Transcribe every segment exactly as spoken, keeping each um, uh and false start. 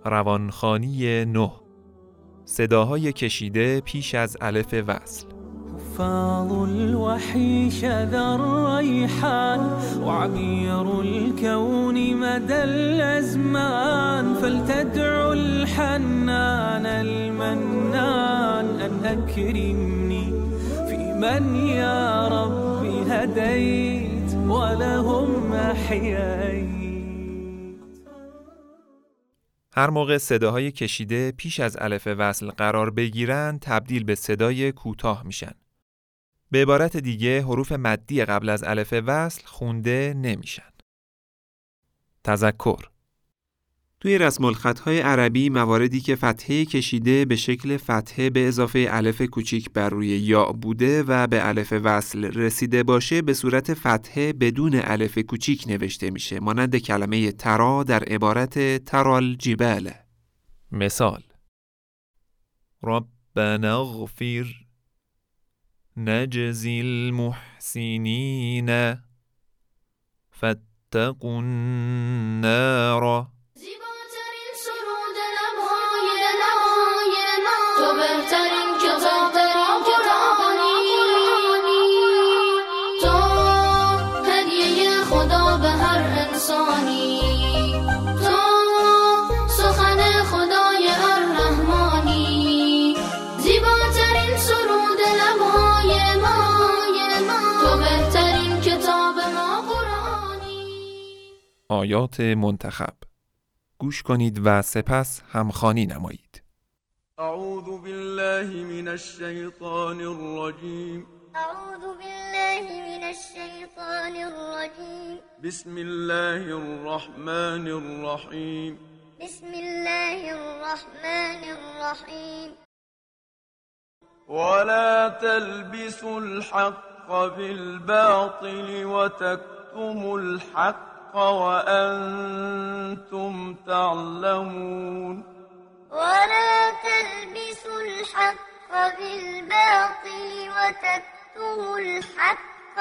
روانخوانی نه. صداهای کشیده پیش از الف وصل. حفاظ الوحی شذا الریحان وعبیر الكون مدى الازمان فلتدعو الحنان المنان ان اكرمني في من يا ربي هديت ولهم احييت. هر موقع صداهای کشیده پیش از الف وصل قرار بگیرن تبدیل به صدای کوتاه میشن. به عبارت دیگه حروف مدی قبل از الف وصل خونده نمیشن. تذکر: توی رسم الخطهای عربی مواردی که فتحه کشیده به شکل فتحه به اضافه الف کوچیک بر روی یا بوده و به الف وصل رسیده باشه به صورت فتحه بدون الف کوچیک نوشته میشه، مانند کلمه ترا در عبارت ترال جبال. مثال: ربنا اغفر نجزی المحسنین فاتقوا النار. آیات منتخب. گوش کنید و سپس همخوانی نمایید. اعوذ بالله من الشیطان الرجیم. اعوذ بالله من الشیطان الرجیم. بسم الله الرحمن الرحیم. بسم الله الرحمن الرحیم. ولا تلبسوا الحق بالباطل وتكتموا الحق وأنتم تعلمون. ولا تلبسوا الحق بالباطل وتكتموا الحق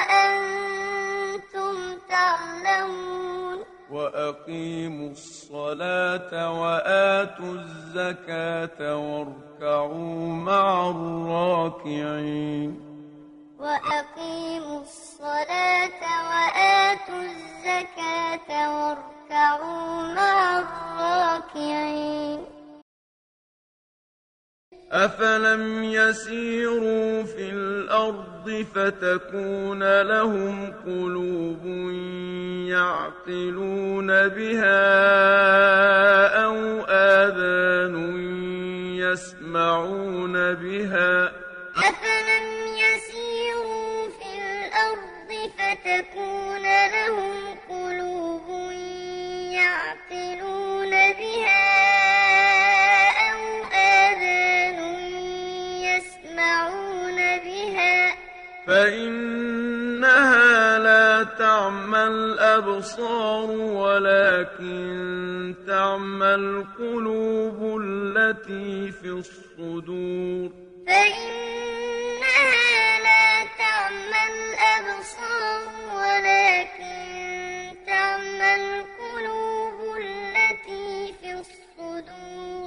وأنتم تعلمون. وأقيموا الصلاة وآتوا الزكاة واركعوا مع الراكعين. وأقيموا الصلاة وآتوا الزكاة واركعوا مع الراكعين. أفلم يسيروا في الأرض فتكون لهم قلوب يعقلون بها أو آذان يسمعون بها. أفلم يسيروا في الأرض فتكون لهم قلوب يعقلون بها أو آذان يسمعون بها. فإنها لا تعمى الأبصار ولكن تعمى القلوب التي في الصدور. فإنها لا تعمى الأبصار ولكن تعمى القلوب التي في الصدور.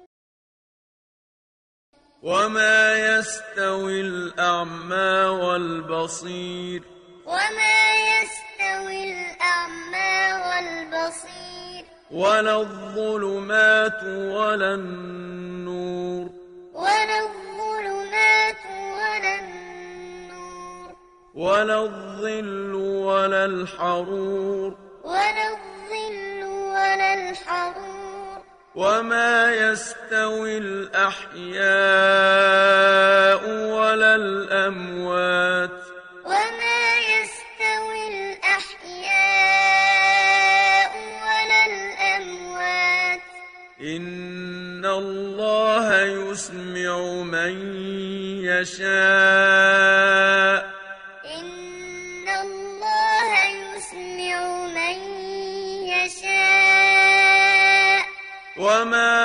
وما يستوي الأعمى والبصير. وما يستوي الأعمى والبصير. ولا الظلمات ولا النور. ولا الظلمات ولا النور. ولا الظل ولا الحرور. ولا الظل ولا الحرور. وما يستوي الأحياء ولا الأموات. وما يستوي الأحياء ولا الأموات. إن الله يسمع من يشاء. إن الله يسمع من يشاء. وما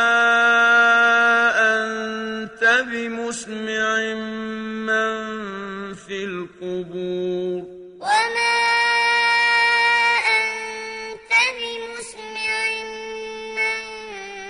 أنت بمسمع من في القبور. وما أنت بمسمع من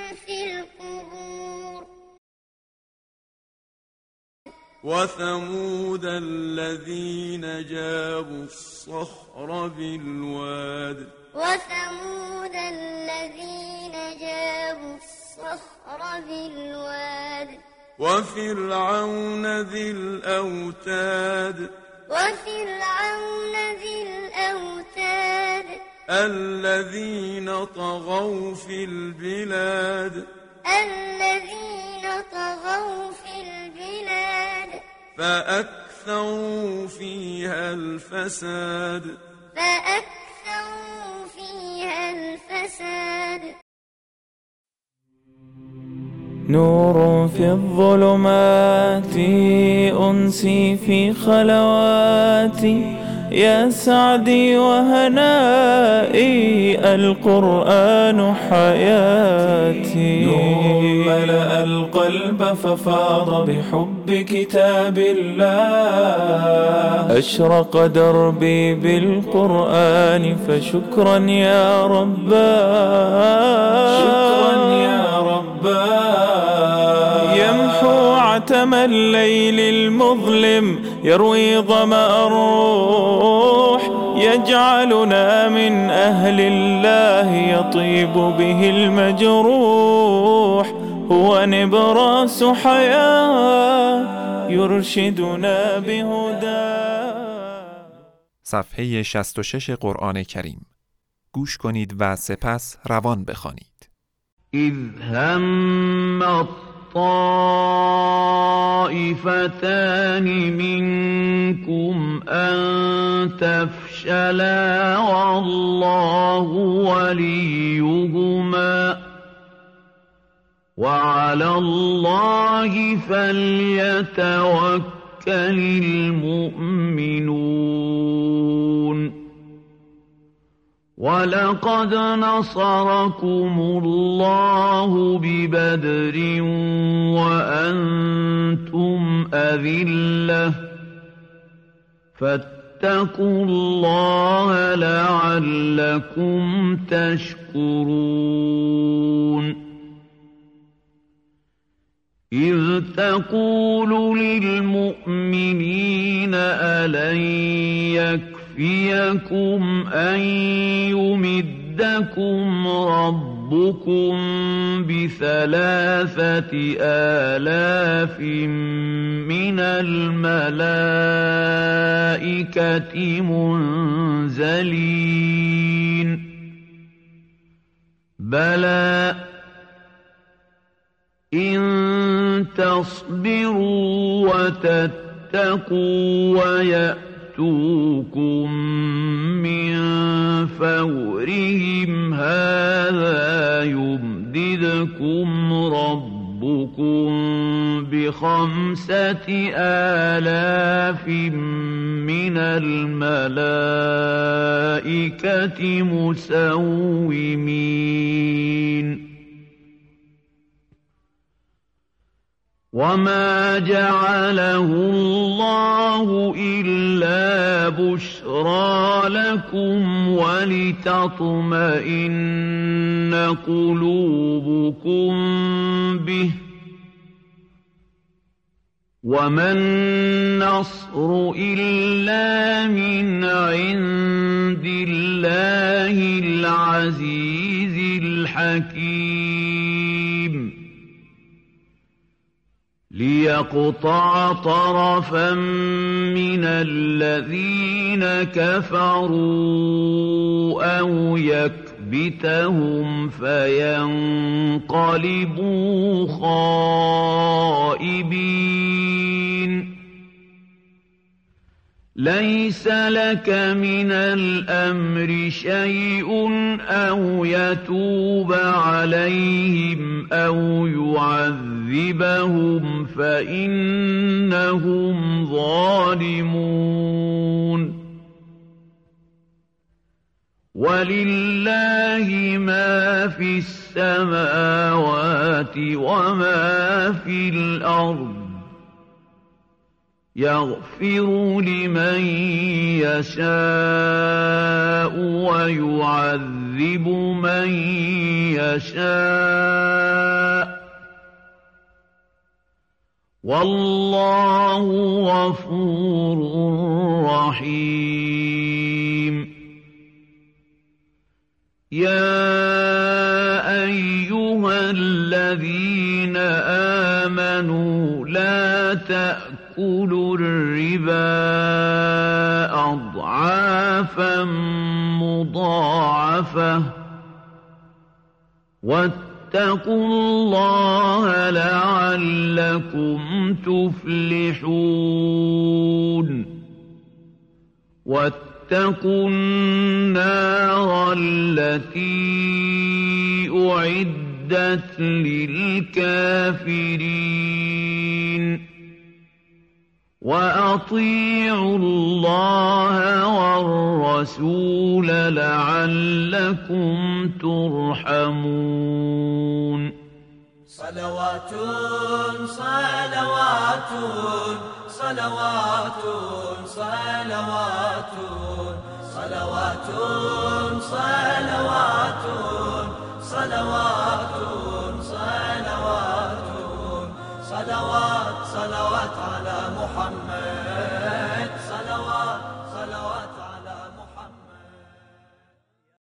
وثمود الذين جابوا الصخر بالواد وثمود الذين جابوا الصخر بالواد وفرعون ذي الأوتاد وفرعون ذي الأوتاد الذين طغوا في البلاد الذين طغوا في البلاد فأكثروا فيها الفساد فأكثروا فيها الفساد نور في الظلمات أنسي في خلواتي يا سعدي وهنائي القرآن حياتي نور ملأ القلب ففاض بحب كتاب الله أشرق دربي بالقرآن فشكرا يا رباه شكرا يا رباه يمحو عتم الليل المظلم يروي ظمأ الروح يجعلنا من أهل الله يطيب به المجروح هو نبراس حياة يرشدنا بهداه. صفحه شصت و شش قرآن کریم. گوش کنید و سپس روان بخوانید. اذ هم الطائفتان منكم أن تفشلا والله وليهما وعلى الله فليتوكل المؤمنون ولقد نصركم الله ببدر وأنتم أذلة فاتقوا الله لعلكم تشكرون إذ تقول للمؤمنين ألن يكفيكم أن يمدكم ربكم بثلاثة آلاف من الملائكة منزلين بلى إن تصبروا وتتقوا ويأتوكم من فورهم هذا يمددكم ربكم بخمسة آلاف من الملائكة مسومين وما جعله الله إلا بشرى لكم ولتطمئن قلوبكم به وما النصر إلا من عند الله العزيز الحكيم ليقطع طرفا من الذين كفروا أو يكبتهم فينقلبوا خائبين ليس لك من الأمر شيء أو يتوب عليهم أو يعذبهم فإنهم ظالمون ولله ما في السماوات وما في الأرض يغفر لمن يشاء ويعذب من يشاء والله غفور رحيم يا أيها الذين آمنوا لا تأكلوا الربا أضعافا مضاعفة واتقوا الله لعلكم تفلحون واتقوا النار التي أعدت للكافرين وأطيعوا الله والرسول لعلكم ترحمون صلوات صلوات صلوات صلوات صلوات صلوات صلوات صلوات صلوات صلوات على محمد